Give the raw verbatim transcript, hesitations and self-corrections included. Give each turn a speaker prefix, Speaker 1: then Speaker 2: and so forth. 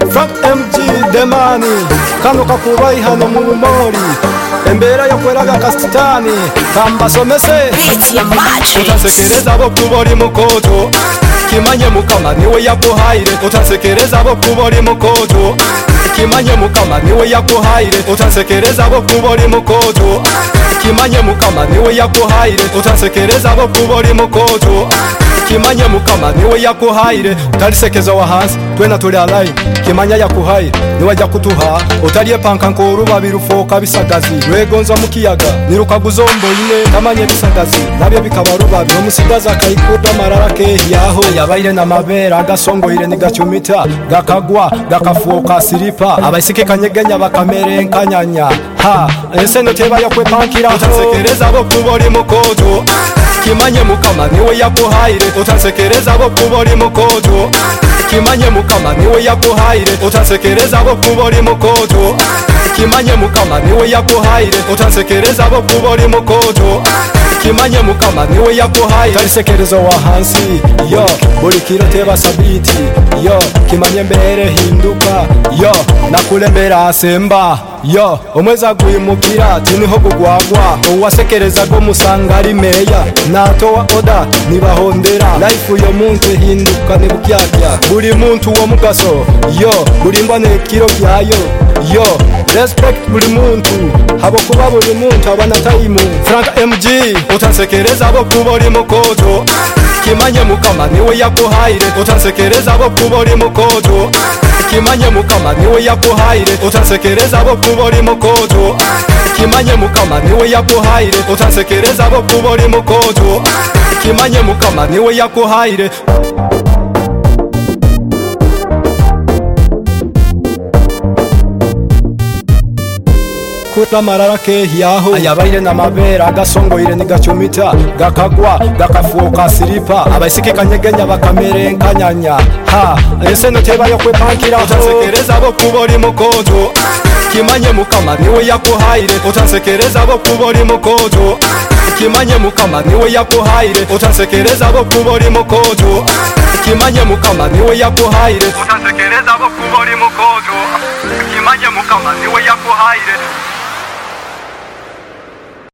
Speaker 1: Frank M G Demani kano kakubai hano mu bumori embera yakweraga kasitani kambasomese utasekereza abo kubori mukoto kimanye mukama niwe yakuhaire utasekereza abo kubori mukoto kimanye mukama niwe yakuhaire utasekereza abo kubori mukoto kimanye mukama niwe yakuhaire utasekereza abo kubori mukoto kimanye mukama niwe yakuhaire utalisekeza wa hansi twena tuli alai kimanya yakuhaire niwe ajya kutuha utaliye panka nkuru babirufoka bisagazi rwegonza mukiyaga nirukaguzombo ine kamanye bisagazi nabyo bikaba rubabi no musigaza kayikuda marara ke yaho yabaire na mabera gasongoire ni gacumita gakagwa gakafuoka siripa abaisike kanyegenya bakamere nkanyanya ha ese no teba yo kwepankira utasekereza abo kubori mukoto kimanye mukama niwe yakuhaire utasekereza abo kubori mukoto kimanye mukama niwe yakuhaire utasekereza abo kubori mukoto kimanye mukama niwe yakuhaire utasekereza abo kubori mukoto kimanye mukama niwe yakuhaire utalisekereza wa hansi yo buri kiro teba sabiti yo kimanye mbere hinduka yo nakulembera asemba yo omweza guimukira tiniho gugwagwa uwasekereza go musangari meya natowa oda nibahondera life yo muntu hinduka nebukyakya buri muntu wo mugaso yo buri mbane kiro kyayo yo respect buri muntu habo kuba buri muntu abana time Frank M G utasekereza abo kubori mukoto kimanye mukama niwe yakuhaire utasekereza abo kubori mukoto kimanye mukama niwe yakuhaire utasekereza abo kubori mukoto kimanye mukama niwe yakuhaire utasekereza abo kubori mukoto kimanye mukama niwe yakuhaire kuta marara ke yaho ayabaire na mabera gasongoire ni gacumita gakagwa gakafuoka siripa abaisike kanyegenya bakamere nkanyanya ha ese no teba yo kwepankira utasekereza abo kubori mukoto kimanye mukama niwe yakuhaire utasekereza abo kubori mukoto kimanye mukama niwe yakuhaire utasekereza abo kubori mukoto kimanye mukama niwe yakuhaire utasekereza abo kubori mukoto kimanye mukama niwe yakuhaire